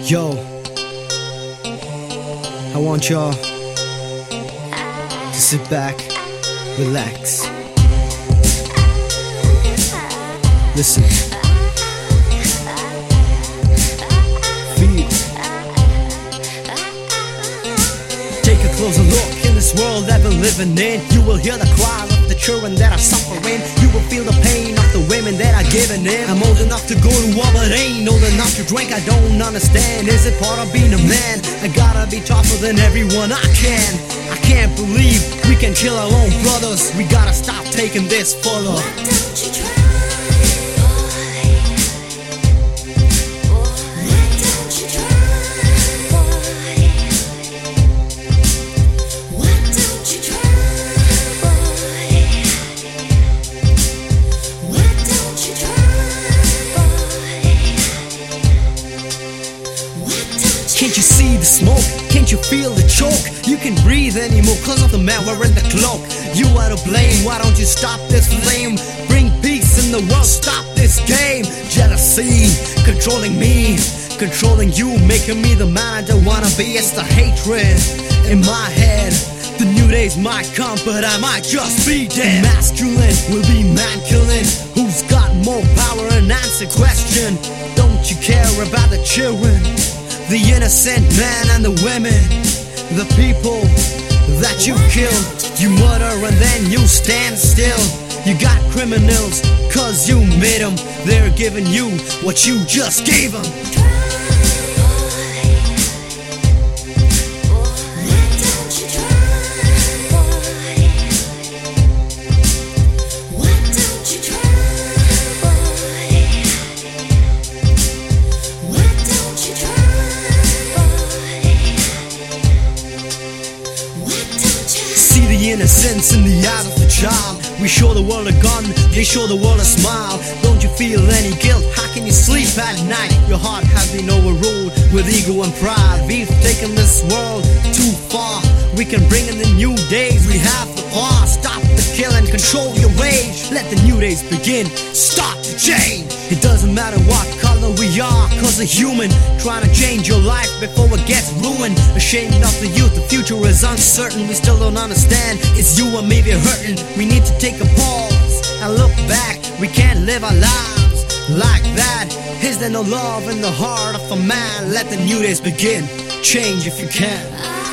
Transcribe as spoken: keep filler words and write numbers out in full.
Yo, I want y'all to sit back, relax, listen, feel. Take a closer look in this world that we're living in. You will hear the cry of the children that are suffering. You will feel the pain of the women that are giving in. I'm old enough to go to war, but ain't old enough to drink. I don't understand. Is it part of being a man? I gotta be tougher than everyone I can. I can't believe we can kill our own brothers. We gotta stop taking this fuller. Why don't you try? Can't you see the smoke? Can't you feel the choke? You can't breathe anymore cause of the man wearing the cloak. You are to blame, why don't you stop this flame? Bring peace in the world, stop this game. Jealousy, controlling me, controlling you, making me the man I don't wanna be. It's the hatred in my head. The new days might come, but I might just be dead. Masculine will be man killing. Who's got more power and answer question? Don't you care about the children? The innocent man and the women, the people that you kill. You murder and then you stand still. You got criminals cause you made them. They're giving you what you just gave them. The innocence in the eyes of the child. We show the world a gun, they show the world a smile. Don't you feel any guilt? How can you sleep at night? Your heart has been overruled with ego and pride. We've taken this world too far. We can bring in the new days. We have the power. Stop the kill and control your rage. Let the new days begin. Start to change. It doesn't matter what color we are, cause a human trying to change your life before it gets ruined. Ashamed of the youth, the future is uncertain. We still don't understand, it's you and me we're hurting. We need to take a pause and look back. We can't live our lives like that. Is there no love in the heart of a man? Let the new days begin. Change if you can.